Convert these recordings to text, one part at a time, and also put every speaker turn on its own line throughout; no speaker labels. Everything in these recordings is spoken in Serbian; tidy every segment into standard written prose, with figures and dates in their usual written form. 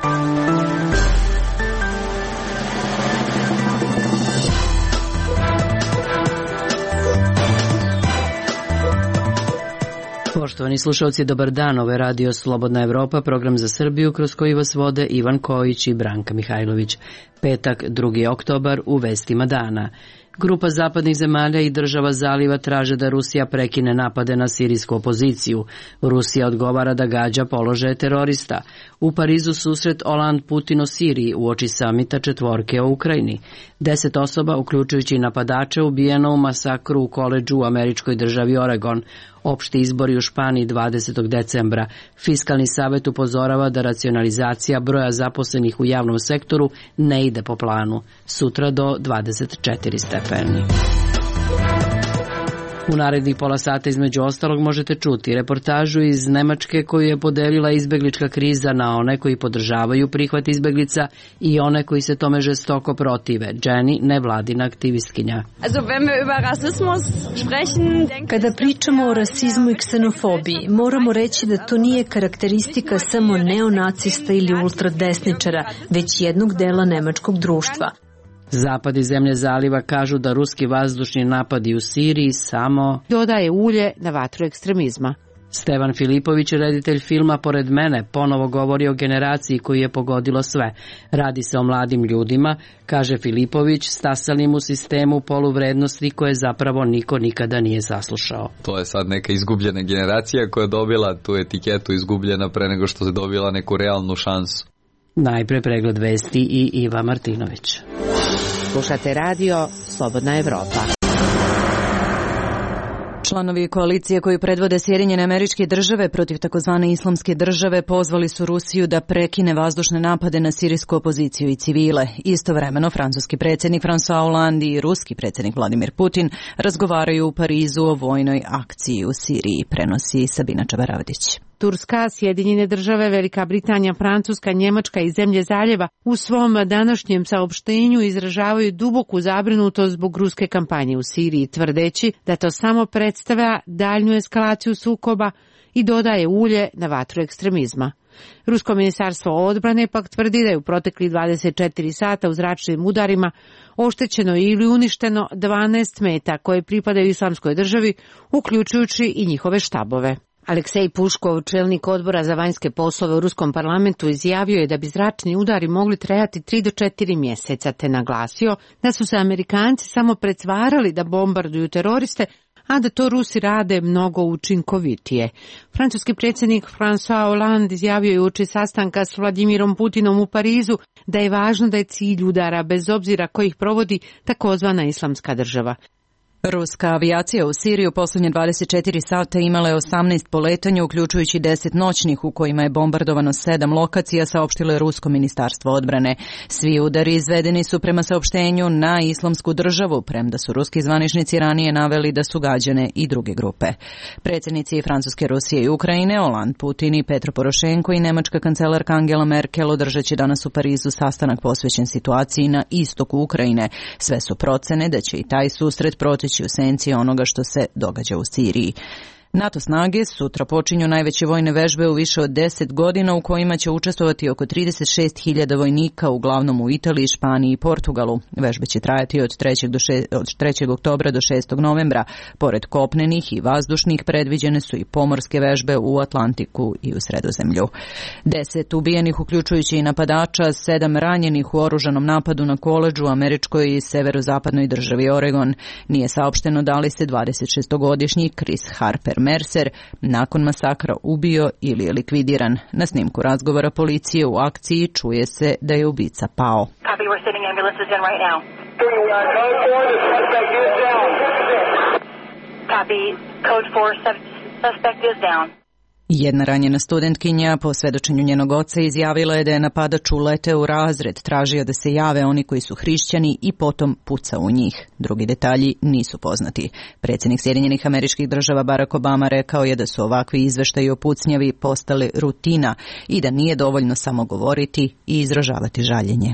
Poštovani slušalci, dobar dan, ovo je Radio Slobodna Evropa, program za Srbiju kroz koji vas vode Ivan Kojić i Branka Mihajlović. Petak, 2. oktobar, u vestima dana. Grupa zapadnih zemalja i država zaliva traže da Rusija prekine napade na sirijsku opoziciju. Rusija odgovara da gađa položaje terorista. U Parizu susret Hollande-Putin o Siriji uoči samita četvorke o Ukrajini. 10 osoba, uključujući i napadače, ubijeno u masakru u koledžu u američkoj državi Oregon. Opšti izbori u Španiji 20. decembra. Fiskalni savet upozorava da racionalizacija broja zaposlenih u javnom sektoru ne ide po planu. Sutra do 24 stepeni. U narednih pola sata između ostalog možete čuti reportažu iz Nemačke koju je podelila izbeglička kriza na one koji podržavaju prihvat izbeglica i one koji se tome žestoko protive. Jenny, nevladina aktivistkinja.
Kada pričamo o rasizmu i ksenofobiji, moramo reći da to nije karakteristika samo neonacista ili ultradesničara, već jednog dela nemačkog društva.
Zapad i zemlje zaliva kažu da ruski vazdušni napadi u Siriji samo
dodaje ulje na vatru ekstremizma.
Stevan Filipović, reditelj filma Pored mene, ponovo govori o generaciji koju je pogodilo sve. Radi se o mladim ljudima, kaže Filipović, stasalim u sistemu poluvrednosti koje zapravo niko nikada nije saslušao.
To je sad neka izgubljena generacija koja je dobila tu etiketu izgubljena pre nego što je dobila neku realnu šansu.
Najpre pregled vesti i Iva Martinović.
Slušate radio Slobodna Evropa.
Članovi koalicije koji predvode Sjedinjene Američke Države protiv takozvane islamske države pozvali su Rusiju da prekine vazdušne napade na sirijsku opoziciju i civile. Istovremeno, francuski predsjednik François Hollande i ruski predsjednik Vladimir Putin razgovaraju u Parizu o vojnoj akciji u Siriji, prenosi Sabina Čabaravdić.
Turska, Sjedinjene Države, Velika Britanija, Francuska, Njemačka i zemlje zaljeva u svom današnjem saopštenju izražavaju duboku zabrinutost zbog ruske kampanje u Siriji, tvrdeći da to samo predstavlja daljnju eskalaciju sukoba i dodaje ulje na vatru ekstremizma. Rusko ministarstvo odbrane pak tvrdi da je u proteklih 24 sata u zračnim udarima oštećeno ili uništeno 12 meta koje pripadaju islamskoj državi, uključujući i njihove štabove. Aleksej Puškov, čelnik odbora za vanjske poslove u Ruskom parlamentu, izjavio je da bi zračni udari mogli trajati 3 do 4 mjeseca, te naglasio da su se Amerikanci samo pretvarali da bombarduju teroriste, a da to Rusi rade mnogo učinkovitije. Francuski predsjednik François Hollande izjavio je uoči sastanka s Vladimirom Putinom u Parizu da je važno da je cilj udara, bez obzira ko ih provodi, takozvana islamska država.
Ruska avijacija u Siriju posljednje 24 sata imala je 18 poletanja, uključujući 10 noćnih u kojima je bombardovano 7 lokacija, saopštilo je Rusko ministarstvo odbrane. Svi udari izvedeni su prema saopštenju na islamsku državu, premda su ruski zvaničnici ranije naveli da su gađane i druge grupe. Predsjednici Francuske, Rusije i Ukrajine, Hollande, Putin i Petro Porošenko i nemačka kancelarka Angela Merkel održat će danas u Parizu sastanak posvećen situaciji na istoku Ukrajine. Sve su procene da će i taj susret proteći u senci onoga što se događa u Siriji. NATO snage sutra počinju najveće vojne vežbe u više od 10 godina u kojima će učestvovati oko 36.000 vojnika, uglavnom u Italiji, Španiji i Portugalu. Vežbe će trajati od 3. oktobra do 6. novembra. Pored kopnenih i vazdušnih predviđene su i pomorske vežbe u Atlantiku i u Sredozemlju. 10 ubijenih, uključujući i napadača, 7 ranjenih u oružanom napadu na koledžu u američkoj i severozapadnoj državi Oregon. Nije saopšteno da li se 26-godišnji Chris Harper Mercer nakon masakra ubio ili je likvidiran. Na snimku razgovora policije u akciji čuje se da je ubica pao. Jedna ranjena studentkinja po svedočenju njenog oca izjavila je da je napadač uleteo u razred, tražio da se jave oni koji su hrišćani i potom pucao u njih. Drugi detalji nisu poznati. Predsjednik Sjedinjenih Američkih Država Barack Obama rekao je da su ovakvi izveštaji o pucnjavi postale rutina i da nije dovoljno samo govoriti i izražavati žaljenje.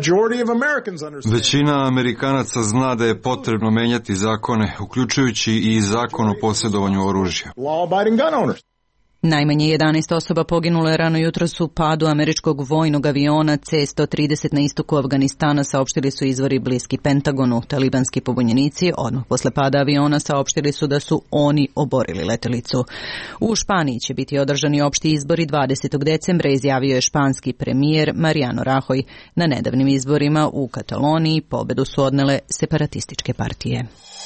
Većina Amerikanaca zna da je potrebno menjati zakone, uključujući i zakon o posjedovanju oružja.
Najmanje 11 osoba poginulo je rano jutros u padu američkog vojnog aviona C-130 na istoku Afganistana, saopštili su izvori bliski Pentagonu. Talibanski pobunjenici odmah posle pada aviona saopštili su da su oni oborili letelicu. U Španiji će biti održani opšti izbori 20. decembra, izjavio je španski premijer Mariano Rajoy. Na nedavnim izborima u Kataloniji pobedu su odnele separatističke partije.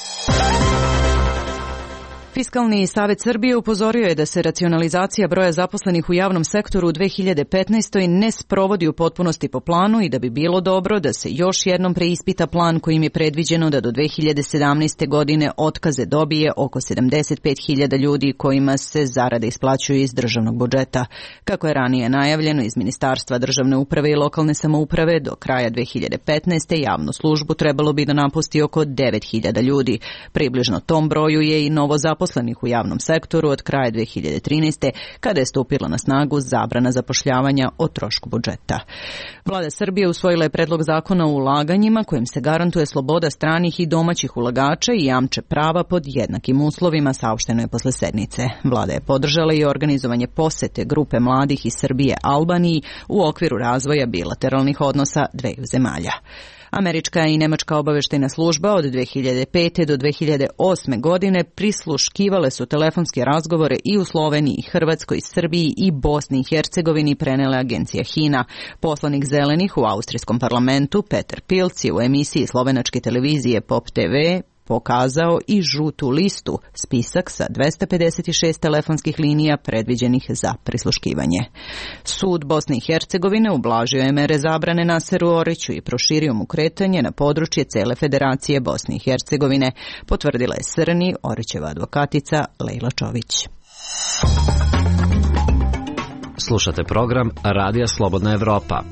Fiskalni savet Srbije upozorio je da se racionalizacija broja zaposlenih u javnom sektoru u 2015. ne sprovodi u potpunosti po planu i da bi bilo dobro da se još jednom preispita plan kojim je predviđeno da do 2017. godine otkaze dobije oko 75.000 ljudi kojima se zarade isplaćuju iz državnog budžeta. Kako je ranije najavljeno iz Ministarstva državne uprave i lokalne samouprave, do kraja 2015. javnu službu trebalo bi da napusti oko 9.000 ljudi. Približno tom broju je i novo zaposlenih u javnom sektoru od kraja 2013. kada je stupila na snagu zabrana zapošljavanja o trošku budžeta. Vlada Srbije usvojila je predlog zakona o ulaganjima kojim se garantuje sloboda stranih i domaćih ulagača i jamče prava pod jednakim uslovima, saopšteno je posle sednice. Vlada je podržala i organizovanje posete grupe mladih iz Srbije Albaniji u okviru razvoja bilateralnih odnosa dveju zemalja. Američka i nemačka obaveštajna služba od 2005. do 2008. godine prisluškivale su telefonske razgovore i u Sloveniji, Hrvatskoj, Srbiji i Bosni i Hercegovini, prenele agencija HINA. Poslanik Zelenih u austrijskom parlamentu Peter Pilc je u emisiji slovenačke televizije Pop TV pokazao i žutu listu, spisak sa 256 telefonskih linija predviđenih za prisluškivanje. Sud Bosne i Hercegovine ublažio je mere zabrane Naseru Oriću i proširio mu kretanje na područje cele Federacije Bosne i Hercegovine, potvrdila je Srni Orićeva advokatica Lejla Čović.
Slušate program Radija Slobodna Evropa.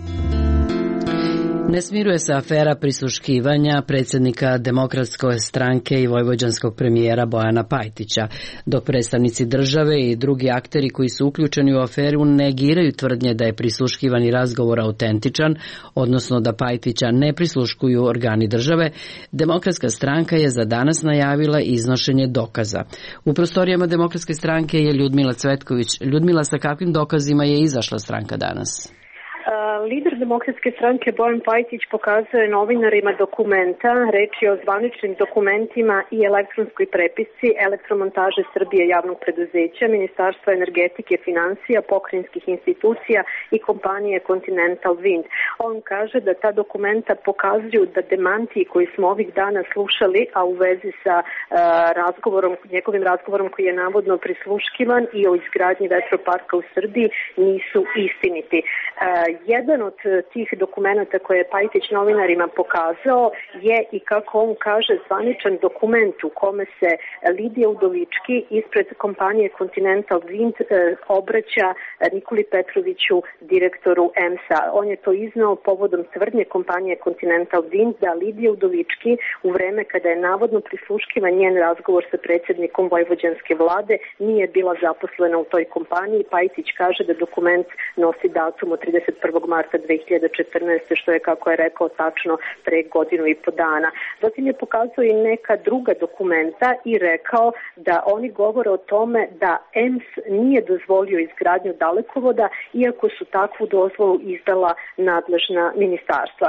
Ne smiruje se afera prisluškivanja predsjednika Demokratske stranke i vojvođanskog premijera Bojana Pajtića, dok predstavnici države i drugi akteri koji su uključeni u aferu negiraju tvrdnje da je prisluškivani razgovor autentičan, odnosno da Pajtića ne prisluškuju organi države. Demokratska stranka je za danas najavila iznošenje dokaza. U prostorijama Demokratske stranke je Ljudmila Cvetković. Ljudmila, sa kakvim dokazima je izašla stranka danas?
Lider Demokratske stranke Bojan Pajtić pokazuje novinarima dokumenta, reč je o zvaničnim dokumentima i elektronskoj prepisci Elektromontaže Srbije javnog preduzeća, Ministarstva energetike, financija, pokrajinskih institucija i kompanije Continental Wind. On kaže da ta dokumenta pokazuju da demantiji koji smo ovih dana slušali, a u vezi sa njegovim razgovorom koji je navodno prisluškivan i o izgradnji vetroparka u Srbiji, nisu istiniti. Jedan od tih dokumenta koje je Pajtić novinarima pokazao je, i kako on kaže, zvaničan dokument u kome se Lidija Udovički ispred kompanije Continental Wind obraća Nikoli Petroviću, direktoru EMS-a. On je to iznao povodom tvrdnje kompanije Continental Wind da Lidija Udovički u vreme kada je navodno prisluškivan njen razgovor sa predsjednikom vojvođanske vlade nije bila zaposlena u toj kompaniji. Pajtić kaže da dokument nosi datum od 31. marta 2014. što je, kako je rekao, tačno pre godinu i po dana. Zatim je pokazao i neka druga dokumenta i rekao da oni govore o tome da EMS nije dozvolio izgradnju dalekovoda, iako su takvu dozvolu izdala nadležna ministarstva.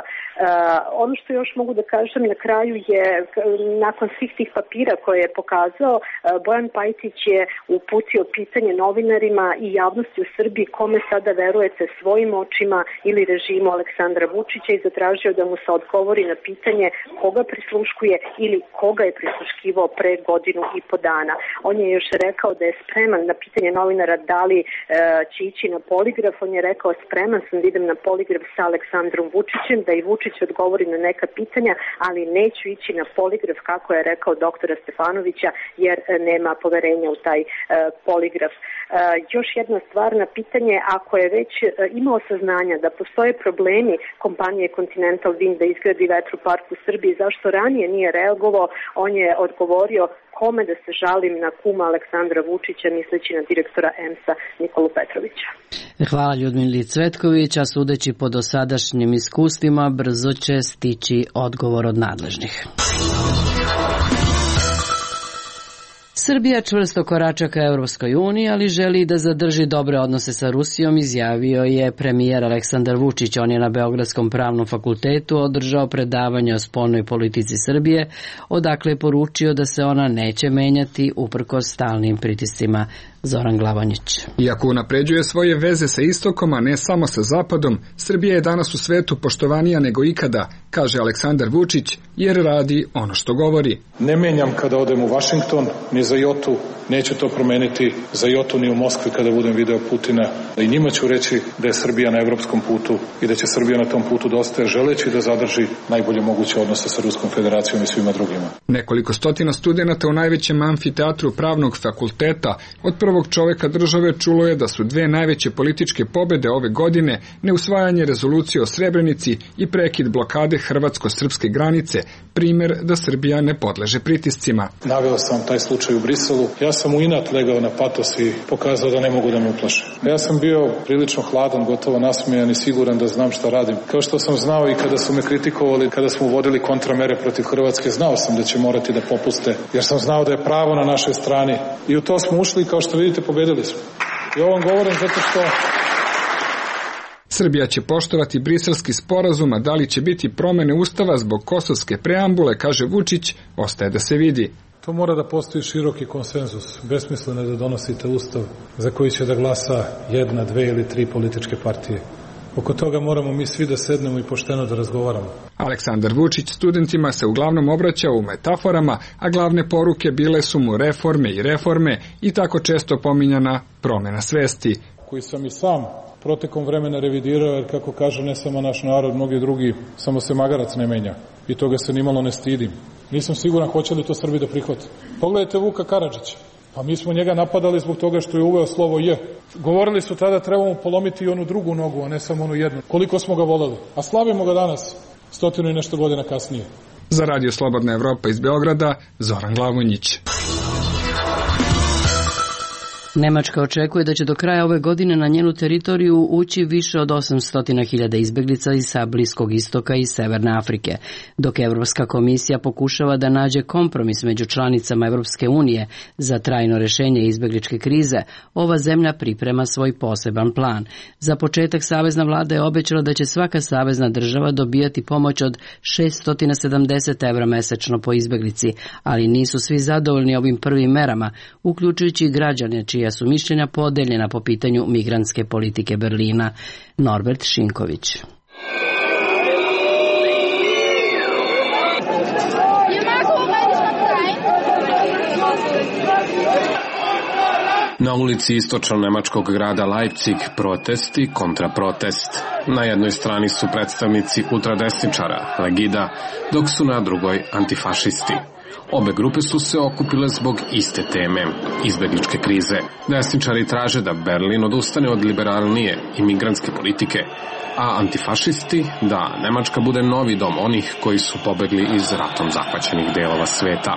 Ono što još mogu da kažem na kraju je, nakon svih tih papira koje je pokazao, Bojan Pajtić je uputio pitanje novinarima i javnosti u Srbiji kome sada verujete, svojim očima ili režimu Aleksandra Vučića, i zatražio da mu se odgovori na pitanje koga prisluškuje ili koga je prisluškivao pre godinu i po dana. On je još rekao da je spreman na pitanje novinara da li će ići na poligraf. On je rekao spreman sam da idem na poligraf sa Aleksandrom Vučićem, da i Vučić odgovori na neka pitanja, ali neću ići na poligraf, kako je rekao doktora Stefanovića, jer nema poverenja u taj poligraf. Još jedna stvar na pitanje, ako je već imao saznanja da postoje problemi kompanije Continental Wind da izgradi vetropark u Srbiji, zašto ranije nije reagovao? On je odgovorio kome da se žalim, na kuma Aleksandra Vučića, misleći na direktora EMS-a Nikolu Petrovića.
Hvala Ljudmili Cvetković, a sudeći po dosadašnjim iskustvima brzo će stići odgovor od nadležnih. Srbija čvrsto korača ka Evropskoj uniji, ali želi da zadrži dobre odnose sa Rusijom, izjavio je premijer Aleksandar Vučić. On je na Beogradskom pravnom fakultetu održao predavanje o spoljnoj politici Srbije, odakle je poručio da se ona neće menjati uprkos stalnim pritiscima. Zoran Glavonjić.
Iako unapređuje svoje veze sa istokom, a ne samo sa zapadom, Srbija je danas u svetu poštovanija nego ikada, kaže Aleksandar Vučić, jer radi ono što govori.
Ne menjam kada odem u Vašington, ni za jotu, neću to promeniti za jotu ni u Moskvi kada budem video Putina. I njima ću reći da je Srbija na evropskom putu i da će Srbija na tom putu da ostaje, želeći da zadrži najbolje moguće odnose sa Ruskom federacijom i svima drugima.
Nekoliko stotina studenata u najvećem amfiteatru pravnog fakulteta od prvog čoveka države čulo je da su dve najveće političke pobede ove godine neusvajanje rezolucije o Srebrenici i prekid blokade hrvatsko-srpske granice, primer da Srbija ne podleže pritiscima.
Naveo sam taj slučaj u Briselu. Ja sam u inat legao na patos i pokazao da ne mogu da me uplaše. Ja sam bio prilično hladan, gotovo nasmejan i siguran da znam šta radim. Kao što sam znao i kada su me kritikovali, kada smo uvodili kontramere protiv Hrvatske, znao sam da će morati da popuste, jer sam znao da je pravo na našoj strani. I u to smo ušli i kao što vidite pobedili smo. I ovo vam govorim zato što
Srbija će poštovati briselski sporazum, a da li će biti promene ustava zbog kosovske preambule, kaže Vučić, ostaje da se vidi.
To mora da postoji široki konsenzus. Besmisleno je da donosite ustav za koji će da glasa jedna, dve ili tri političke partije. Oko toga moramo mi svi da sednemo i pošteno da razgovaramo.
Aleksandar Vučić studentima se uglavnom obraćao u metaforama, a glavne poruke bile su mu reforme i reforme i tako često pominjana promena svesti.
Koji sam i sam protekom vremena revidirao, jer kako kaže ne samo naš narod, mnogi drugi, samo se magarac ne menja. I toga se nimalo ne stidim. Nisam siguran hoće li to Srbi da prihvate. Pogledajte Vuka Karadžića. Pa mi smo njega napadali zbog toga što je uveo slovo J. Govorili su tada trebamo polomiti i onu drugu nogu, a ne samo onu jednu. Koliko smo ga voleli. A slavimo ga danas, 100 i nešto godina kasnije.
Za Radio Slobodna Evropa iz Beograda, Zoran Glavonjić.
Nemačka očekuje da će do kraja ove godine na njenu teritoriju ući više od 800.000 izbeglica iz sa Bliskog istoka i Severne Afrike, dok Evropska komisija pokušava da nađe kompromis među članicama Evropske unije za trajno rešenje izbegličke krize. Ova zemlja priprema svoj poseban plan. Za početak savezna vlada je obećala da će svaka savezna država dobijati pomoć od 670 evra mesečno po izbeglici, ali nisu svi zadovoljni ovim prvim merama, uključujući i građane čija su mišljenja podeljena po pitanju migrantske politike Berlina. Norbert Šinković.
Na ulici istočno-nemačkog grada Leipzig protesti kontra protest. Na jednoj strani su predstavnici ultradesničara, Legida, dok su na drugoj antifašisti. Obe grupe su se okupile zbog iste teme, izbegličke krize. Desničari traže da Berlin odustane od liberalnije imigrantske politike, a antifašisti da Nemačka bude novi dom onih koji su pobegli iz ratom zahvaćenih delova sveta.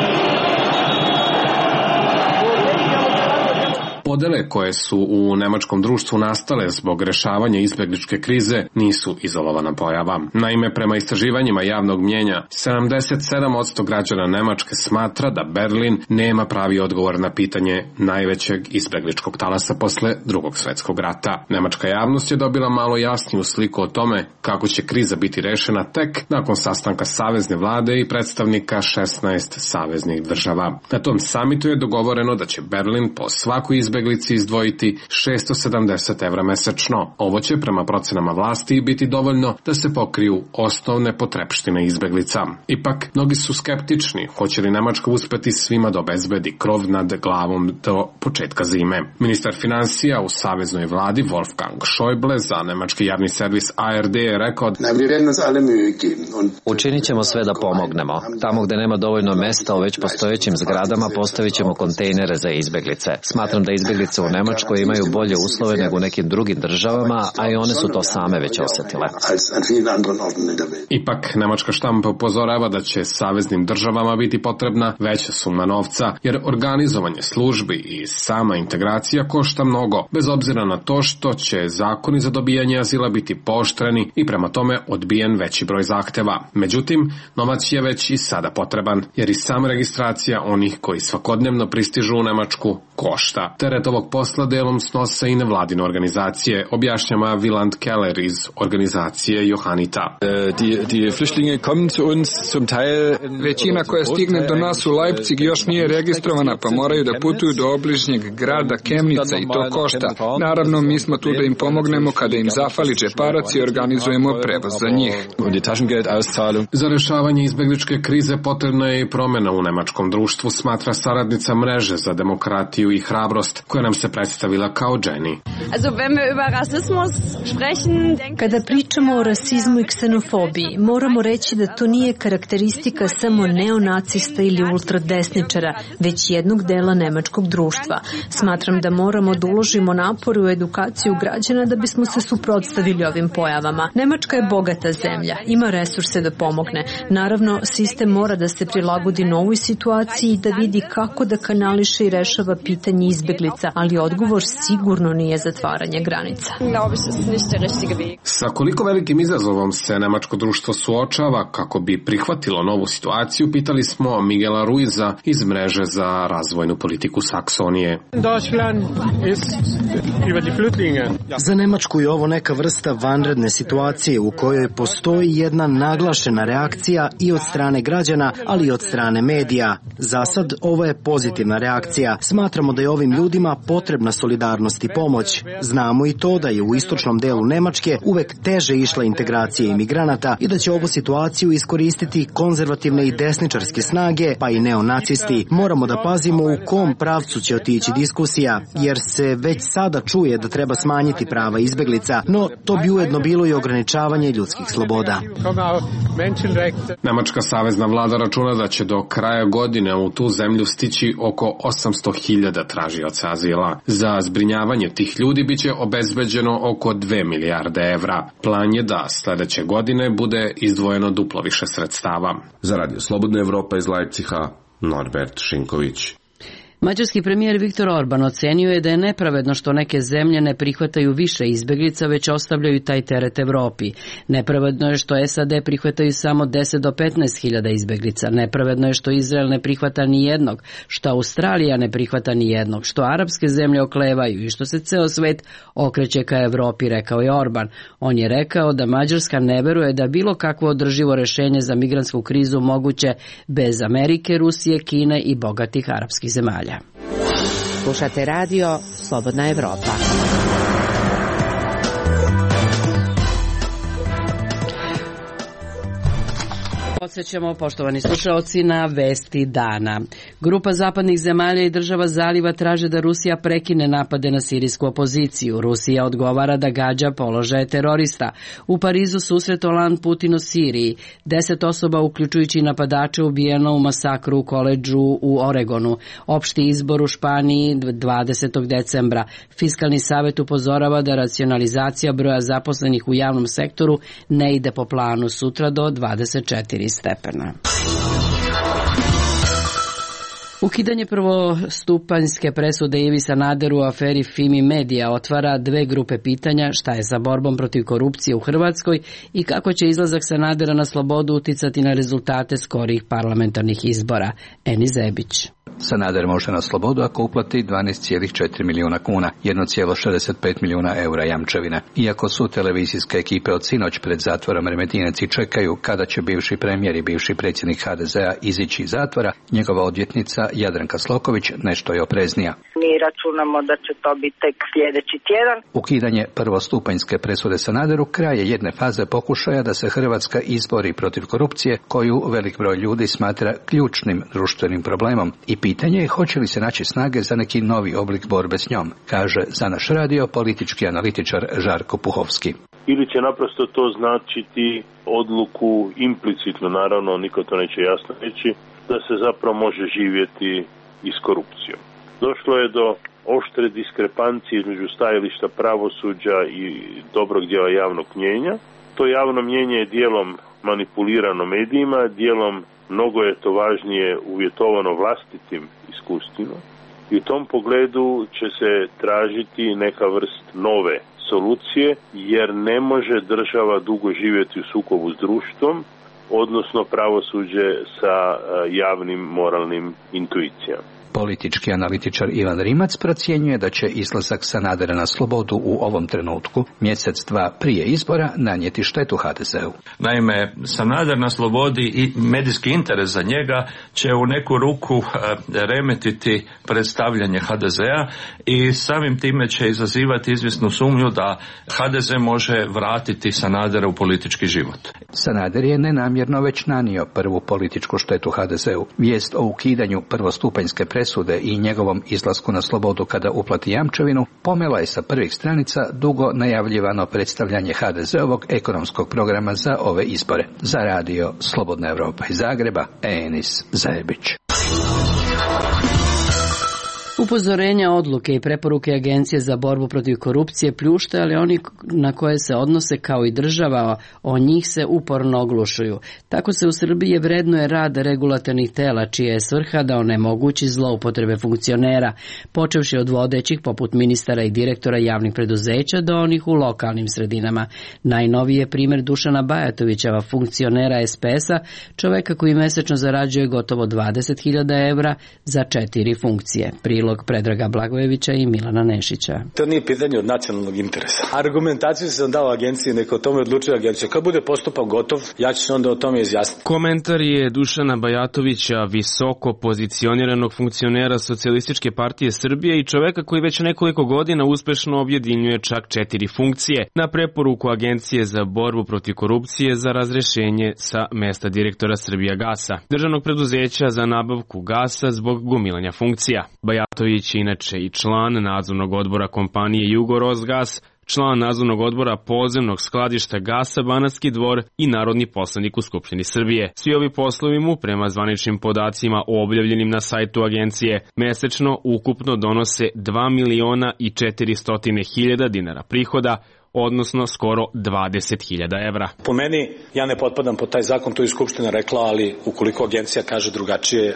Podele koje su u nemačkom društvu nastale zbog rešavanja izbegličke krize nisu izolovana pojava. Naime, prema istraživanjima javnog mnjenja, 77% građana Nemačke smatra da Berlin nema pravi odgovor na pitanje najvećeg izbegličkog talasa posle Drugog svetskog rata. Nemačka javnost je dobila malo jasniju sliku o tome kako će kriza biti rešena tek nakon sastanka savezne vlade i predstavnika 16 saveznih država. Na tom samitu je dogovoreno da će Berlin po svakoj izbeglici izdvojiti 670 evra mesečno. Ovo će prema procenama vlasti biti dovoljno da se pokriju osnovne potrepštine izbeglica. Ipak, mnogi su skeptični hoće li Nemačka uspeti svima da obezbedi krov nad glavom do početka zime. Ministar finansija u saveznoj vladi Wolfgang Schäuble za nemački javni servis ARD je rekao:
Učinit ćemo sve da pomognemo. Tamo gde nema dovoljno mesta u već postojećim zgradama postavit ćemo kontejnere za izbeglice. Smatram da izbeglice izbjeglice u Nemačkoj imaju bolje uslove nego u nekim drugim državama, a i one su to same već osjetile.
Ipak, nemačka štampa upozorava da će saveznim državama biti potrebna veća suma novca, jer organizovanje službi i sama integracija košta mnogo, bez obzira na to što će zakoni za dobijanje azila biti pooštreni i prema tome odbijen veći broj zahteva. Međutim, novac je već i sada potreban, jer i sama registracija onih koji svakodnevno pristižu u Nemačku košta. Teret ovog posla delom snose i nevladine organizacije, objašnjava Wieland Keller iz organizacije Johannita.
Većina koja stigne do nas u Leipzig još nije registrovana, pa moraju da putuju do obližnjeg grada Chemnica i to košta. Naravno, mi smo tu da im pomognemo kada im zafali džeparac i organizujemo prevoz za njih.
Za rešavanje izbegličke krize potrebna je i promjena u nemačkom društvu, smatra saradnica mreže za demokratiju i hrabrost, koja nam se predstavila kao Jenny.
Kada pričamo o rasizmu i ksenofobiji, moramo reći da to nije karakteristika samo neonacista ili ultradesničara, već jednog dela nemačkog društva. Smatram da moramo da uložimo napor u edukaciju građana da bismo se suprotstavili ovim pojavama. Nemačka je bogata zemlja, ima resurse da pomogne. Naravno, sistem mora da se prilagodi novoj situaciji i da vidi kako da kanališe i rešava pitanje izbeglica, ali odgovor sigurno nije zatvaranje granica.
Sa koliko velikim izazovom se nemačko društvo suočava kako bi prihvatilo novu situaciju, pitali smo Miguela Ruiza iz mreže za razvojnu politiku Saksonije.
Za Nemačku je ovo neka vrsta vanredne situacije u kojoj postoji jedna naglašena reakcija i od strane građana, ali i od strane medija. Za sad ovo je pozitivna reakcija. Smatramo da je ovim ljudima potrebna solidarnost i pomoć. Znamo i to da je u istočnom delu Nemačke uvek teže išla integracija imigranata i da će ovu situaciju iskoristiti konzervativne i desničarske snage, pa i neonacisti. Moramo da pazimo u kom pravcu će otići diskusija, jer se već sada čuje da treba smanjiti prava izbeglica, no to bi ujedno bilo i ograničavanje ljudskih sloboda.
Nemačka savezna vlada računa da će do kraja godine u tu zemlju stići oko 800.000 tražioca azila. Za zbrinjavanje tih ljudi biće obezbeđeno oko 2 milijarde evra. Plan je da sledeće godine bude izdvojeno duplo više sredstava.
Za Radio Slobodna Evropa iz Leipziga, Norbert Šinković.
Mađarski premijer Viktor Orban ocenio je da je nepravedno što neke zemlje ne prihvataju više izbeglica, već ostavljaju taj teret Evropi. Nepravedno je što SAD prihvataju samo 10 do 15.000 izbeglica. Nepravedno je što Izrael ne prihvata ni jednog, što Australija ne prihvata ni jednog, što arapske zemlje oklevaju i što se ceo svet okreće ka Evropi, rekao je Orban. On je rekao da Mađarska ne veruje da bilo kakvo održivo rešenje za migrantsku krizu moguće bez Amerike, Rusije, Kine i bogatih arapskih zemalja.
Slušate radio Slobodna Evropa.
Podsjećamo, poštovani slušaoci, na vesti dana. Grupa zapadnih zemalja i država zaliva traže da Rusija prekine napade na sirijsku opoziciju. Rusija odgovara da gađa položaje terorista. U Parizu susret Hollande Putin u Siriji. 10 osoba, uključujući napadače, ubijeno u masakru u koledžu u Oregonu. Opšti izbor u Španiji 20. decembra. Fiskalni savet upozorava da racionalizacija broja zaposlenih u javnom sektoru ne ide po planu, sutra do 24 stepena. Ukidanje prvostupanjske presude Ivi Sanaderu u aferi Fimi Media otvara dve grupe pitanja: šta je sa borbom protiv korupcije u Hrvatskoj i kako će izlazak Sanadera na slobodu uticati na rezultate skorijih parlamentarnih izbora. Eni Zebić.
Sanader može na slobodu ako uplati 12,4 milijuna kuna, 1,65 milijuna eura jamčevine. Iako su televizijske ekipe od sinoć pred zatvorom Remetineci čekaju kada će bivši premijer i bivši predsjednik HDZ-a izići iz zatvora, njegova odvjetnica Jadranka Sloković nešto je opreznija.
Mi računamo da će to biti tek sljedeći tjedan.
Ukidanje prvostupanjske presude Sanaderu kraj je jedne faze pokušaja da se Hrvatska izbori protiv korupcije, koju velik broj ljudi smatra ključnim društvenim problemom, i pitanje je hoće li se naći snage za neki novi oblik borbe s njom, kaže za naš radio politički analitičar Žarko Puhovski.
Ili će naprosto to značiti odluku implicitno, naravno niko to neće jasno reći, da se zapravo može živjeti i s korupcijom. Došlo je do oštre diskrepancije između stajališta pravosuđa i dobrog dijela javnog mnijenja. To javno mnijenje je dijelom manipulirano medijima, dijelom mnogo je to važnije uvjetovano vlastitim iskustvima. I u tom pogledu će se tražiti neka vrst nove solucije, jer ne može država dugo živjeti u sukobu s društvom, odnosno pravosuđe sa javnim moralnim intuicijama.
Politički analitičar Ivan Rimac procjenjuje da će izlazak Sanadera na slobodu u ovom trenutku, mjesec dva prije izbora, nanijeti štetu HDZ-u.
Naime, Sanader na slobodi i medijski interes za njega će u neku ruku remetiti predstavljanje HDZ-a i samim time će izazivati izvjesnu sumnju da HDZ može vratiti Sanadera u politički život.
Sanader je nenamjerno već nanio prvu političku štetu HDZ-u. Vijest o ukidanju prvostupanjske presude i njegovom izlasku na slobodu kada uplati jamčevinu pomela je sa prvih stranica dugo najavljivano predstavljanje HDZ-ovog ekonomskog programa za ove izbore. Za radio Slobodna Evropa iz Zagreba, Enis Zajebić.
Upozorenja, odluke i preporuke Agencije za borbu protiv korupcije pljušte, ali oni na koje se odnose kao i država, o njih se uporno oglušuju. Tako se u Srbiji vrednuje rad regulatornih tela, čija je svrha da onemogući zloupotrebe funkcionera, počevši od vodećih poput ministara i direktora javnih preduzeća do onih u lokalnim sredinama. Najnoviji je primjer Dušana Bajatovića, funkcionera SPS-a, čoveka koji mesečno zarađuje gotovo 20.000 evra za 4 funkcije. Predraga Blagojevića i Milana Nešića.
To nije pitanje od nacionalnog interesa. Argumentaciju sam dao agenciji, neka o tome odlučuje agencija. Kad bude postupak gotov, ja ću se onda o tome izjasniti.
Komentar je Dušana Bajatovića, visoko pozicioniranog funkcionera Socijalističke partije Srbije i čoveka koji već nekoliko godina uspešno objedinjuje čak 4 funkcije na preporuku Agencije za borbu protiv korupcije za razrešenje sa mesta direktora Srbijagasa, državnog preduzeća za nabavku gasa zbog gomilanja funkcija. Bajatović je inače i član nadzornog odbora kompanije Jugorosgas, član nadzornog odbora podzemnog skladišta gasa Banatski Dvor i narodni poslanik u Skupštini Srbije. Svi ovi poslovi mu, prema zvaničnim podacima objavljenim na sajtu agencije, mesečno ukupno donose 2.400.000 dinara prihoda, odnosno skoro 20.000 evra.
Po meni, ja ne potpadam pod taj zakon, to je Skupština rekla, ali ukoliko agencija kaže drugačije,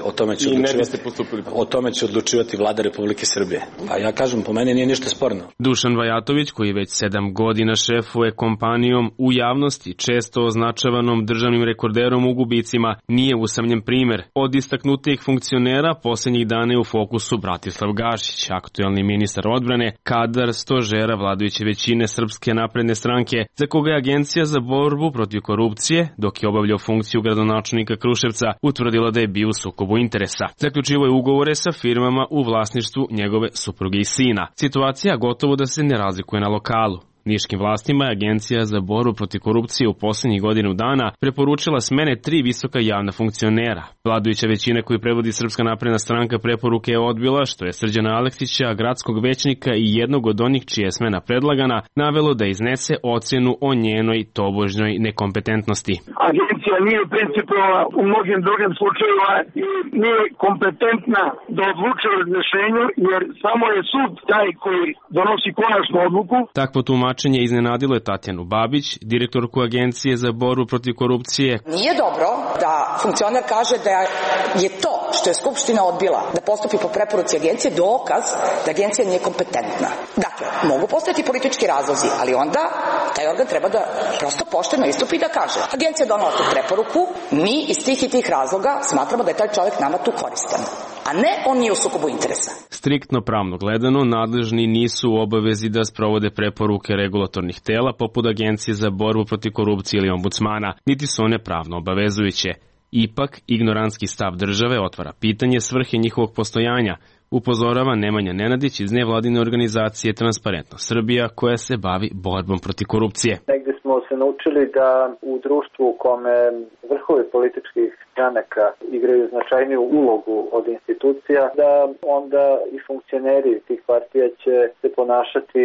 o tome će odlučivati Vlada Republike Srbije. A ja kažem, po meni nije ništa sporno.
Dušan Bajatović, koji već 7 godina šefuje kompanijom u javnosti, često označavanom državnim rekorderom u gubicima, nije usamljen primer. Od istaknutijih funkcionera posljednjih dana je u fokusu Bratislav Gašić, aktuelni ministar odbrane, kadar stožera vladajuće većine Srpske napredne stranke, za koga je Agencija za borbu protiv korupcije, dok je obavljao funkciju gradonačelnika Kruševca, utvrdila da je bio u sukobu interesa. Zaključivo je ugovore sa firmama u vlasništvu njegove supruge i sina. Situacija gotovo da se ne razlikuje na lokalu. Niškim vlastima je Agencija za borbu protiv korupcije u posljednjih godinu dana preporučila smene 3 visoka javna funkcionera. Vladajuća većina koju predvodi Srpska napredna stranka preporuke je odbila, što je Srđana Aleksića, gradskog većnika i jednog od onih čija je smena predlagana, navelo da iznese ocjenu o njenoj tobožnjoj nekompetentnosti.
Agencija nije principijelna u mnogim drugim slučajevima i nije kompetentna da odlučuje o rješenju, jer samo je sud taj koji donosi konačnu odluku.
Takvo tumačenje iznenadilo je Tatjanu Babić, direktorku Agencije za borbu protiv korupcije.
Nije dobro da funkcioner kaže da je to što je Skupština odbila da postupi po preporuci agencije dokaz da agencija nije kompetentna. Dakle, mogu postojati politički razlozi, ali onda taj organ treba da prosto pošteno istupi i da kaže: agencija je donala tu preporuku, mi iz tih i tih razloga smatramo da je taj čovjek nama tu koristan, a ne on nije u sukobu interesa.
Striktno pravno gledano, nadležni nisu u obavezi da sprovode preporuke regulatornih tela poput Agencije za borbu protiv korupcije ili ombudsmana, niti su one pravno obavezujuće. Ipak, ignorantski stav države otvara pitanje svrhe njihovog postojanja, upozorava Nemanja Nenadić iz nevladine organizacije Transparentno Srbija, koja se bavi borbom protiv korupcije.
Negdje smo se naučili da u društvu u kome vrhovi političkih stranaka igraju značajniju ulogu od institucija, da onda i funkcioneri tih partija će se ponašati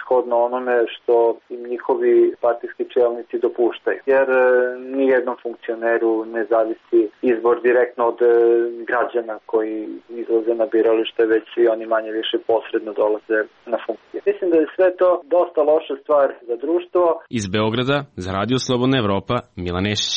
shodno onome što im njihovi partijski čelnici dopuštaju. Jer nijednom funkcioneru ne zavisi izbor direktno od građana koji izlaze na biralište, već i oni manje više posredno dolaze na funkcije. Mislim da je sve to dosta loša stvar za društvo.
Iz Beograda za Radio Slobodna Evropa, Milan Nešić.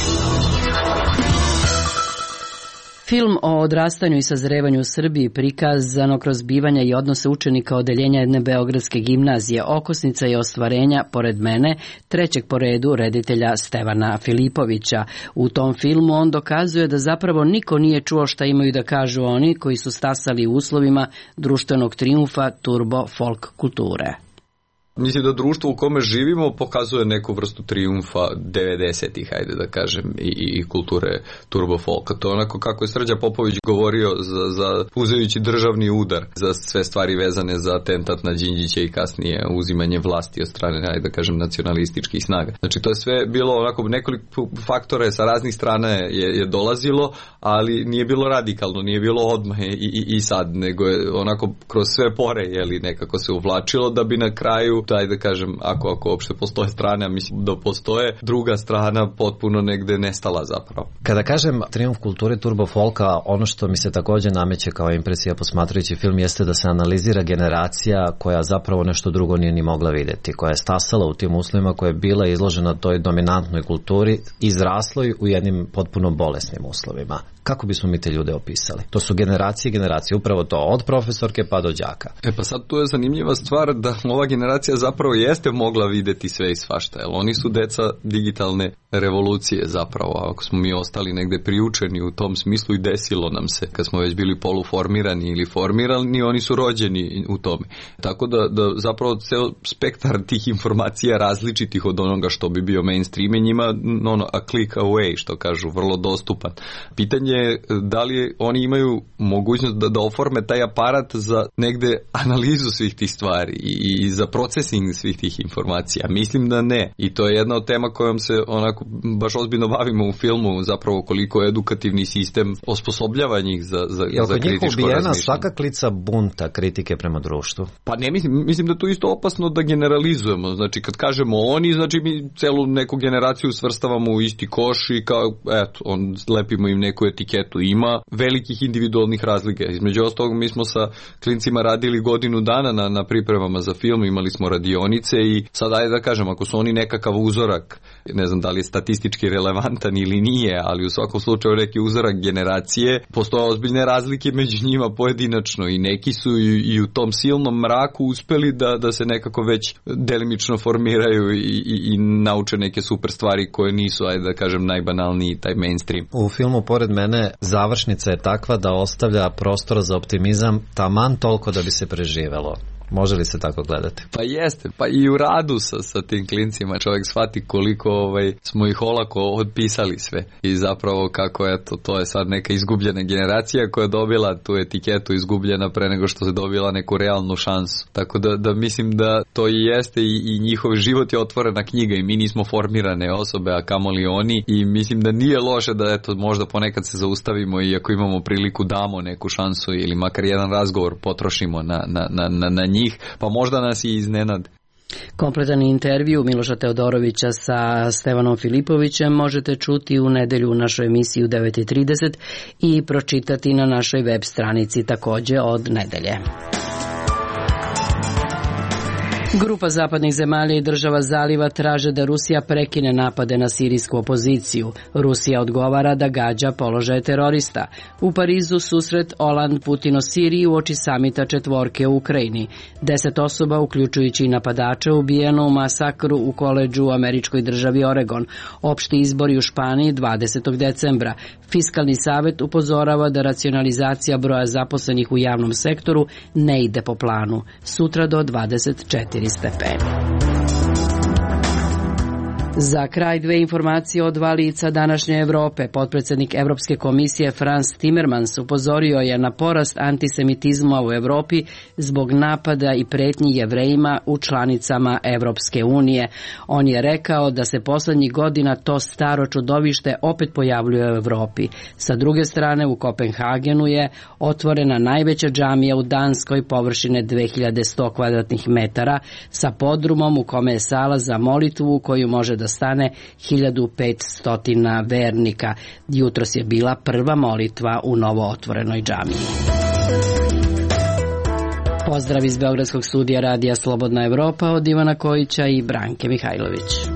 Film o odrastanju i sazrevanju u Srbiji prikazano kroz bivanja i odnose učenika odeljenja jedne beogradske gimnazije okosnica je ostvarenja, pored mene, trećeg po redu reditelja Stevana Filipovića. U tom filmu on dokazuje da zapravo niko nije čuo šta imaju da kažu oni koji su stasali u uslovima društvenog trijumfa turbo folk kulture.
Mislim da društvo u kome živimo pokazuje neku vrstu trijumfa 90-ih, hajde da kažem, i kulture turbo folka. To je onako kako je Srđa Popović govorio za uzimajući državni udar, za sve stvari vezane za atentat na Đinđića i kasnije uzimanje vlasti od strane, hajde da kažem, nacionalističkih snaga. Znači to je sve bilo onako, nekoliko faktora sa raznih strana je dolazilo, ali nije bilo radikalno, nije bilo odmah i sad, nego je onako kroz sve pore, jeli, nekako se uvlačilo da bi na kraju, daj da kažem, ako uopšte postoje strane, a mislim da postoje, druga strana potpuno negde nestala zapravo.
Kada kažem trijumf kulture turbo folka, ono što mi se također nameće kao impresija posmatrajući film jeste da se analizira generacija koja zapravo nešto drugo nije ni mogla vidjeti, koja je stasala u tim uslovima, koja je bila izložena toj dominantnoj kulturi, izrasloj u jednim potpuno bolesnim uslovima. Kako bismo mi te ljude opisali? To su generacije, upravo to, od profesorke pa do đaka.
Pa sad tu je zanimljiva stvar da ova generacija zapravo jeste mogla videti sve i svašta, jer oni su deca digitalne revolucije zapravo, ako smo mi ostali negde priučeni u tom smislu i desilo nam se, kad smo već bili poluformirani ili formirani, oni su rođeni u tome. Tako da zapravo ceo spektar tih informacija različitih od onoga što bi bio mainstream, njima a click away, što kažu, vrlo dostupan. Pitanje je da li oni imaju mogućnost da oforme taj aparat za negde analizu svih tih stvari i za procesing svih tih informacija. Mislim da ne. I to je jedna od tema kojom se onako baš ozbiljno bavimo u filmu, zapravo koliko je edukativni sistem osposobljava njih za kritičko razmišljanje. Je oko njih ubijena
svaka klica bunta kritike prema društvu?
Pa ne, mislim da to isto opasno da generalizujemo. Znači kad kažemo oni, znači mi celu neku generaciju svrstavamo u isti koš i kao, lepimo im neku etiketu. Ima velikih individualnih razlika. Između ostalog, mi smo sa klincima radili godinu dana na pripremama za film, imali smo radionice i sad ajde da kažem, ako su oni nekakav uzorak, ne znam da li je statistički relevantan ili nije, ali u svakom slučaju neki uzorak generacije, postoje ozbiljne razlike među njima pojedinačno i neki su i u tom silnom mraku uspeli da se nekako već delimično formiraju i nauče neke super stvari koje nisu, ajde da kažem, najbanalniji taj mainstream.
U filmu pored mene završnica je takva da ostavlja prostor za optimizam taman toliko da bi se preživelo. Može li se tako gledati?
Pa jeste, pa i u radu sa tim klincima čovjek shvati koliko smo ih olako odpisali sve i zapravo kako to je sad neka izgubljena generacija koja je dobila tu etiketu izgubljena pre nego što se dobila neku realnu šansu. Tako da mislim da to i jeste i njihov život je otvorena knjiga i mi nismo formirane osobe, a kamoli oni, i mislim da nije loše da možda ponekad se zaustavimo i ako imamo priliku damo neku šansu ili makar jedan razgovor potrošimo na njih, pa možda nas i iznenade.
Kompletan intervju Miloša Teodorovića sa Stevanom Filipovićem možete čuti u nedelju u našoj emisiji u 9:30 i pročitati na našoj web stranici također od nedelje. Grupa zapadnih zemalja i država zaliva traže da Rusija prekine napade na sirijsku opoziciju. Rusija odgovara da gađa položaje terorista. U Parizu susret Oland-Putin o Siriji uoči samita četvorke u Ukrajini. 10 osoba, uključujući i napadača, ubijeno u masakru u koledžu u američkoj državi Oregon. Opšti izbori u Španiji 20. decembra. Fiskalni savet upozorava da racionalizacija broja zaposlenih u javnom sektoru ne ide po planu. Sutra do 24 stepeni. Za kraj dve informacije o dva lica današnje Evrope. Potpredsednik Evropske komisije Frans Timmermans upozorio je na porast antisemitizma u Evropi zbog napada i pretnji Jevrejima u članicama Evropske unije. On je rekao da se poslednjih godina to staro čudovište opet pojavljuje u Evropi. Sa druge strane, u Kopenhagenu je otvorena najveća džamija u Danskoj površine 2100 kvadratnih metara sa podrumom u kome je sala za molitvu u koju može da stane 1500 vernika. Jutros je bila prva molitva u novo otvorenoj džamiji. Pozdrav iz Beogradskog studija Radija Slobodna Evropa od Ivana Kojića i Branke Mihajlović.